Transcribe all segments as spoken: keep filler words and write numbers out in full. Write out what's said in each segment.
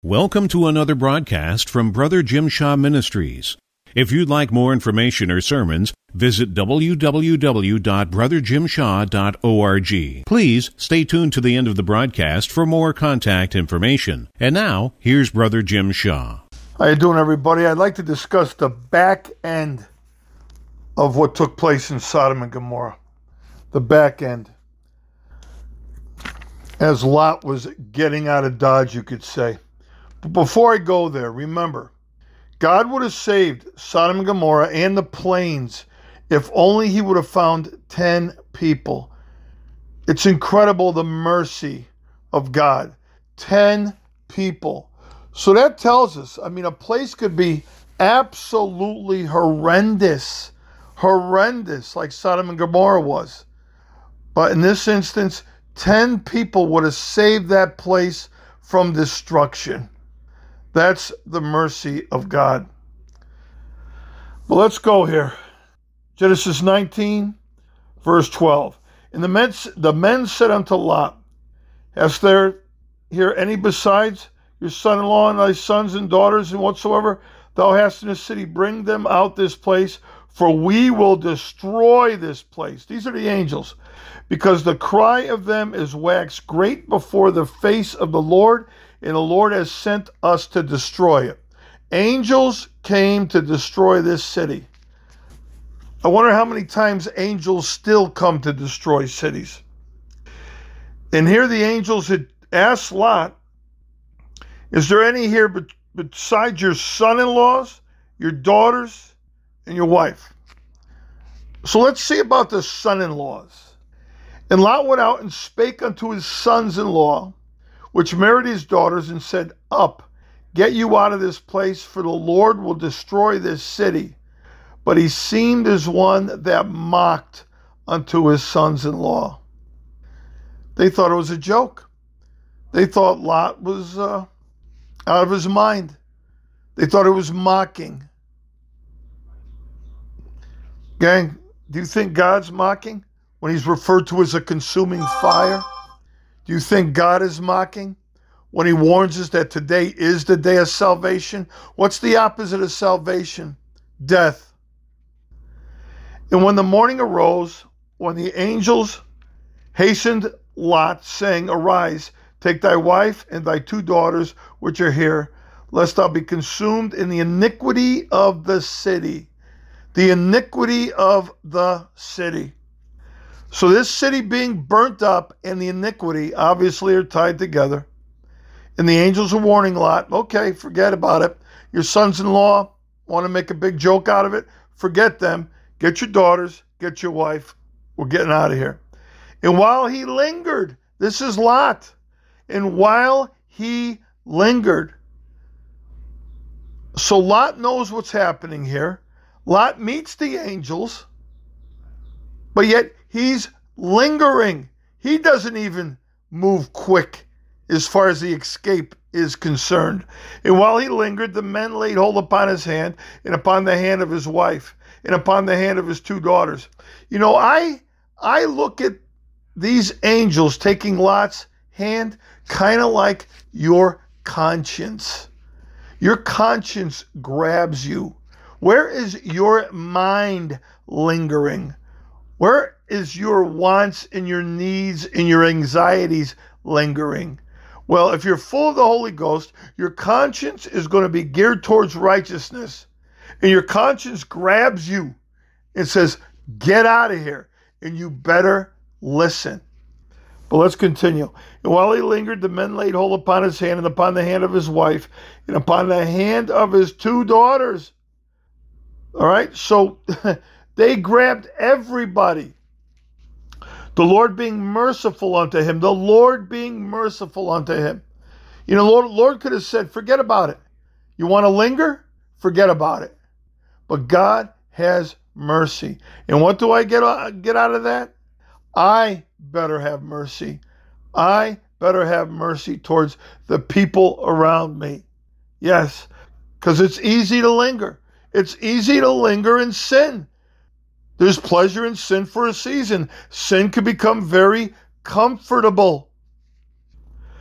Welcome to another broadcast from Brother Jim Shaw Ministries. If you'd like more information or sermons, visit w w w dot brother jim shaw dot org. Please stay tuned to the end of the broadcast for more contact information. And now, here's Brother Jim Shaw. How you doing, everybody? I'd like to discuss the back end of what took place in Sodom and Gomorrah. The back end. As Lot was getting out of Dodge, you could say. But before I go there, remember, God would have saved Sodom and Gomorrah and the plains if only he would have found ten people. It's incredible, the mercy of God. ten people. So that tells us, I mean, a place could be absolutely horrendous, horrendous, like Sodom and Gomorrah was. But in this instance, ten people would have saved that place from destruction. That's the mercy of God. Well, let's go here. Genesis nineteen, verse twelve. And the men, the men said unto Lot, Hast there here any besides your son-in-law and thy sons and daughters and whatsoever thou hast in the city? Bring them out this place, for we will destroy this place. These are the angels. Because the cry of them is waxed great before the face of the Lord, and the Lord has sent us to destroy it. Angels came to destroy this city. I wonder how many times angels still come to destroy cities. And here the angels had asked Lot, Is there any here be- besides your son-in-laws, your daughters, and your wife? So let's see about the son-in-laws. And Lot went out and spake unto his sons-in-law, which married his daughters, and said, Up, get you out of this place, for the Lord will destroy this city. But he seemed as one that mocked unto his sons-in-law. They thought it was a joke. They thought Lot was uh, out of his mind. They thought it was mocking. Gang, do you think God's mocking when he's referred to as a consuming fire? Do you think God is mocking when he warns us that today is the day of salvation? What's the opposite of salvation? Death. And when the morning arose, when the angels hastened Lot, saying, Arise, take thy wife and thy two daughters which are here, lest thou be consumed in the iniquity of the city. The iniquity of the city. So this city being burnt up and the iniquity obviously are tied together. And the angels are warning Lot, okay, forget about it. Your sons-in-law want to make a big joke out of it. Forget them. Get your daughters. Get your wife. We're getting out of here. And while he lingered, this is Lot. And while he lingered, so Lot knows what's happening here. Lot meets the angels, but yet he's lingering. He doesn't even move quick as far as the escape is concerned. And while he lingered, the men laid hold upon his hand and upon the hand of his wife and upon the hand of his two daughters. You know, I I look at these angels taking Lot's hand kind of like your conscience. Your conscience grabs you. Where is your mind lingering? Where is your wants and your needs and your anxieties lingering? Well, if you're full of the Holy Ghost, your conscience is going to be geared towards righteousness. And your conscience grabs you and says, get out of here. And you better listen. But let's continue. And while he lingered, the men laid hold upon his hand and upon the hand of his wife and upon the hand of his two daughters. All right, so they grabbed everybody. The Lord being merciful unto him. The Lord being merciful unto him. You know, Lord, Lord could have said, forget about it. You want to linger? Forget about it. But God has mercy. And what do I get, get out of that? I better have mercy. I better have mercy towards the people around me. Yes, because it's easy to linger. It's easy to linger in sin. There's pleasure in sin for a season. Sin can become very comfortable.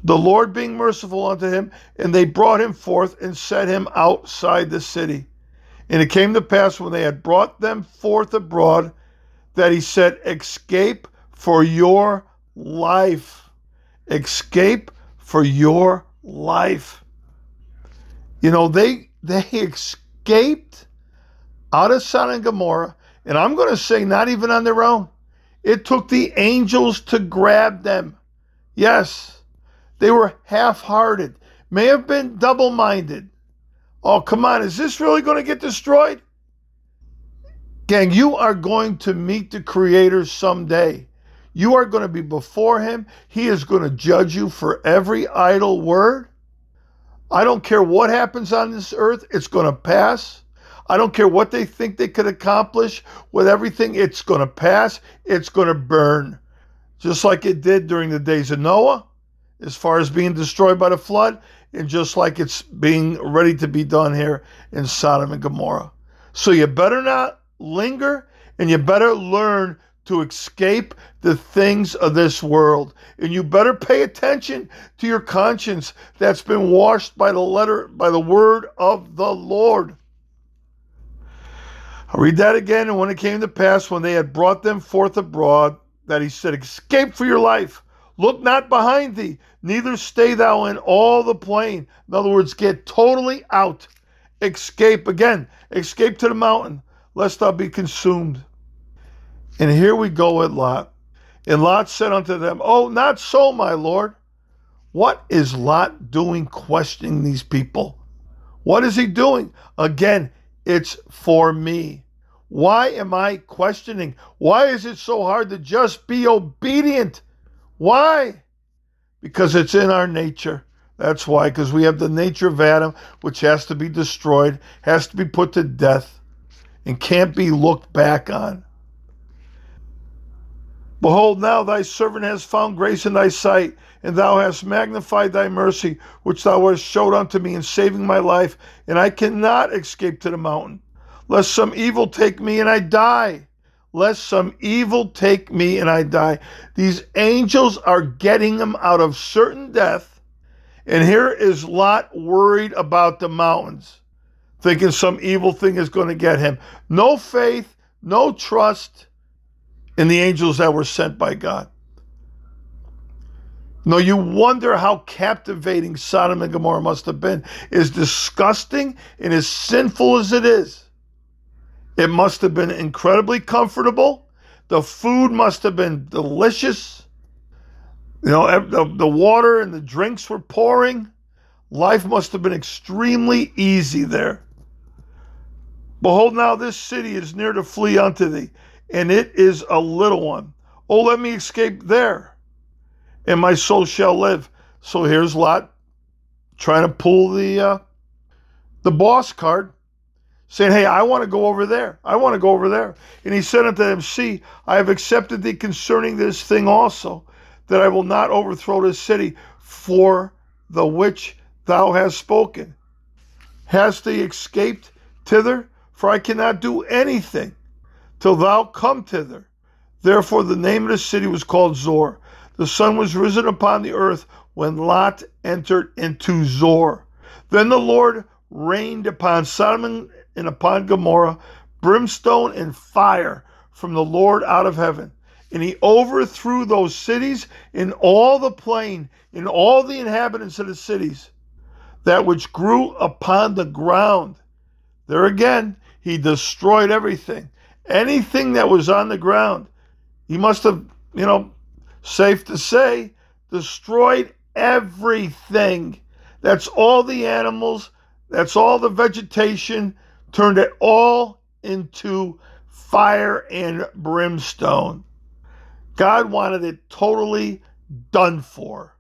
the Lord being merciful unto him, and they brought him forth and set him outside the city. And it came to pass, when they had brought them forth abroad, that he said, escape for your life. Escape for your life. You know, they they escaped out of Sodom and Gomorrah, and I'm going to say not even on their own. It took the angels to grab them. Yes, they were half-hearted, may have been double-minded. Oh, come on, is this really going to get destroyed? Gang, you are going to meet the Creator someday. You are going to be before him. He is going to judge you for every idle word. I don't care what happens on this earth, it's going to pass. I don't care what they think they could accomplish with everything, it's going to pass. It's going to burn. Just like it did during the days of Noah, as far as being destroyed by the flood, and just like it's being ready to be done here in Sodom and Gomorrah. So you better not linger, and you better learn to escape the things of this world. And you better pay attention to your conscience that's been washed by the letter, by the word of the Lord. I'll read that again. And when it came to pass, when they had brought them forth abroad, that he said, escape for your life. Look not behind thee, neither stay thou in all the plain. In other words, get totally out. Escape again. Escape to the mountain, lest thou be consumed. And here we go with Lot. And Lot said unto them, oh, not so, my Lord. What is Lot doing questioning these people? What is he doing? Again, it's for me. Why am I questioning? Why is it so hard to just be obedient? Why? Because it's in our nature. That's why, because we have the nature of Adam, which has to be destroyed, has to be put to death, and can't be looked back on. Behold, now thy servant has found grace in thy sight, and thou hast magnified thy mercy, which thou hast showed unto me in saving my life, and I cannot escape to the mountain, lest some evil take me and I die. Lest some evil take me and I die. These angels are getting him out of certain death, and here is Lot worried about the mountains, thinking some evil thing is going to get him. No faith, no trust in the angels that were sent by God. No, you wonder how captivating Sodom and Gomorrah must have been. As disgusting and as sinful as it is, it must have been incredibly comfortable. The food must have been delicious. You know, the, the water and the drinks were pouring. Life must have been extremely easy there. Behold, now this city is near to flee unto thee, and it is a little one. Oh, let me escape there, and my soul shall live. So here's Lot trying to pull the uh, the boss card, saying, hey, I want to go over there. I want to go over there. And he said unto them, see, I have accepted thee concerning this thing also, that I will not overthrow this city for the which thou hast spoken. Hast thee escaped thither? For I cannot do anything till thou come thither. Therefore the name of the city was called Zor. The sun was risen upon the earth when Lot entered into Zor. Then the Lord rained upon Sodom and upon Gomorrah brimstone and fire from the Lord out of heaven. And he overthrew those cities in all the plain, in all the inhabitants of the cities, that which grew upon the ground. There again, he destroyed everything. Anything that was on the ground, he must have, you know, safe to say, destroyed everything. That's all the animals, that's all the vegetation, turned it all into fire and brimstone. God wanted it totally done for.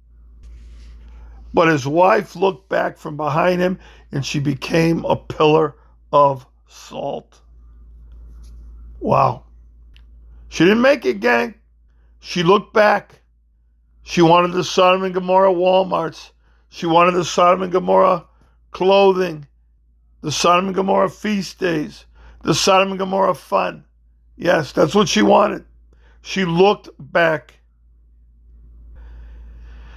But his wife looked back from behind him, and she became a pillar of salt. Wow. She didn't make it, gang. She looked back. She wanted the Sodom and Gomorrah Walmarts. She wanted the Sodom and Gomorrah clothing, the Sodom and Gomorrah feast days, the Sodom and Gomorrah fun. Yes, that's what she wanted. She looked back.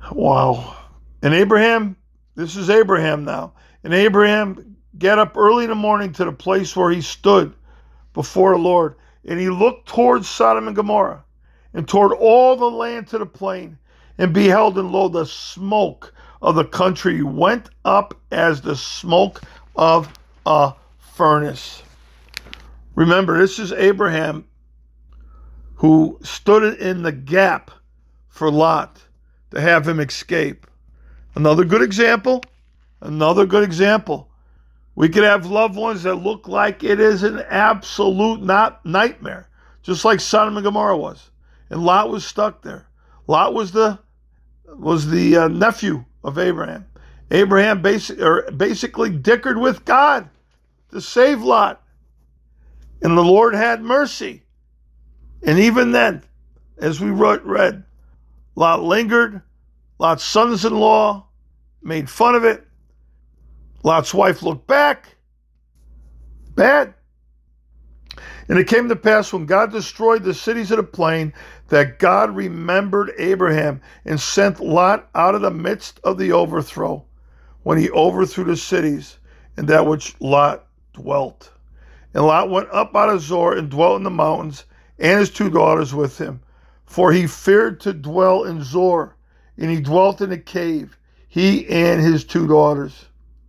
Wow. And Abraham, this is Abraham now. And Abraham got up early in the morning to the place where he stood before the Lord. And he looked towards Sodom and Gomorrah and toward all the land to the plain, and beheld, and lo, the smoke of the country went up as the smoke of a furnace. Remember, this is Abraham who stood in the gap for Lot to have him escape. Another good example, another good example. We could have loved ones that look like it is an absolute not nightmare, just like Sodom and Gomorrah was. And Lot was stuck there. Lot was the was the uh, nephew of Abraham. Abraham basic, or basically dickered with God to save Lot. And the Lord had mercy. And even then, as we read, Lot lingered. Lot's sons-in-law made fun of it. Lot's wife looked back. Bad. And it came to pass when God destroyed the cities of the plain that God remembered Abraham and sent Lot out of the midst of the overthrow when he overthrew the cities and that which Lot dwelt. And Lot went up out of Zoar and dwelt in the mountains, and his two daughters with him. For he feared to dwell in Zoar, and he dwelt in a cave, he and his two daughters.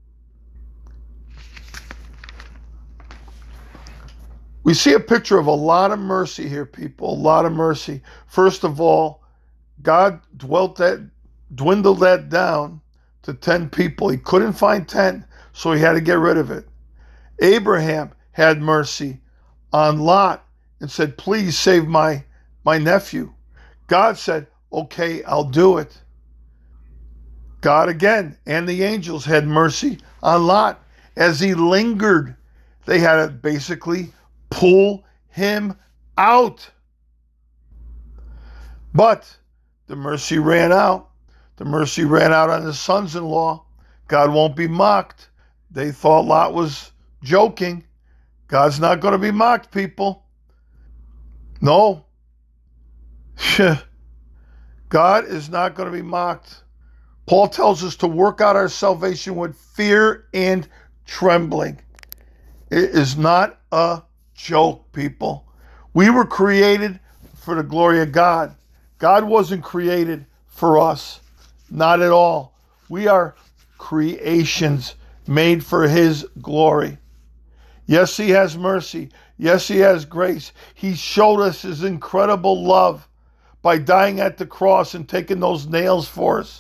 We see a picture of a lot of mercy here, people, a lot of mercy. First of all, God dwelt that, dwindled that down to ten people. He couldn't find ten, so he had to get rid of it. Abraham had mercy on Lot and said, please save my, my nephew. God said, okay, I'll do it. God again and the angels had mercy on Lot. As he lingered, they had to basically pull him out. But the mercy ran out. The mercy ran out on his sons-in-law. God won't be mocked. They thought Lot was joking. God's not going to be mocked, people. No. God is not going to be mocked. Paul tells us to work out our salvation with fear and trembling. It is not a joke, people. We were created for the glory of God. God wasn't created for us. Not at all. We are creations made for his glory. Yes, he has mercy. Yes, he has grace. He showed us his incredible love by dying at the cross and taking those nails for us.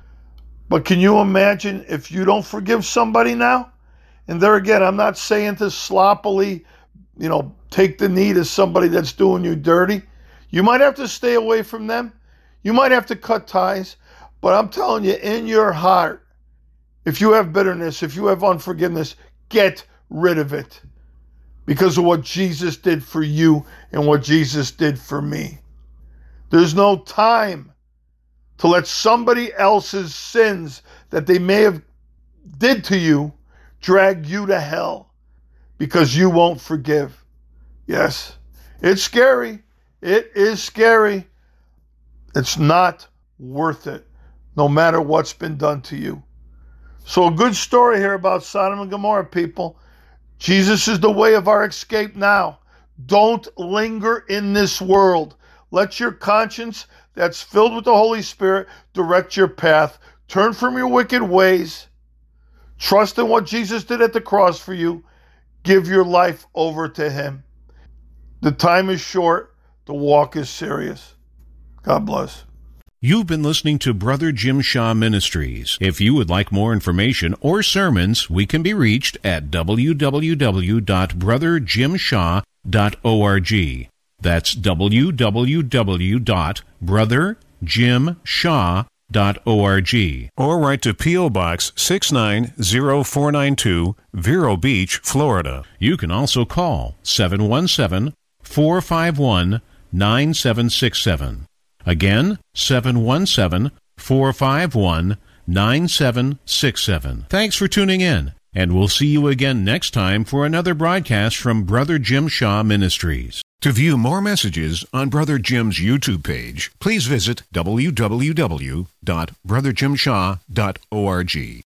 But can you imagine if you don't forgive somebody now? And there again, I'm not saying to sloppily, you know, take the knee to somebody that's doing you dirty. You might have to stay away from them. You might have to cut ties. But I'm telling you, in your heart, if you have bitterness, if you have unforgiveness, get rid of it. Because of what Jesus did for you and what Jesus did for me. There's no time to let somebody else's sins that they may have did to you drag you to hell because you won't forgive. Yes, it's scary. It is scary. It's not worth it, no matter what's been done to you. So a good story here about Sodom and Gomorrah, people. Jesus is the way of our escape now. Don't linger in this world. Let your conscience that's filled with the Holy Spirit direct your path. Turn from your wicked ways. Trust in what Jesus did at the cross for you. Give your life over to him. The time is short. The walk is serious. God bless. You've been listening to Brother Jim Shaw Ministries. If you would like more information or sermons, we can be reached at w w w dot brother jim shaw dot org. That's w w w dot brother jim shaw dot org. Or write to P O. Box six nine zero four nine two, Vero Beach, Florida. You can also call seven one seven, four five one, nine seven six seven. Again, seven one seven, four five one, nine seven six seven. Thanks for tuning in, and we'll see you again next time for another broadcast from Brother Jim Shaw Ministries. To view more messages on Brother Jim's YouTube page, please visit w w w dot brother jim shaw dot org.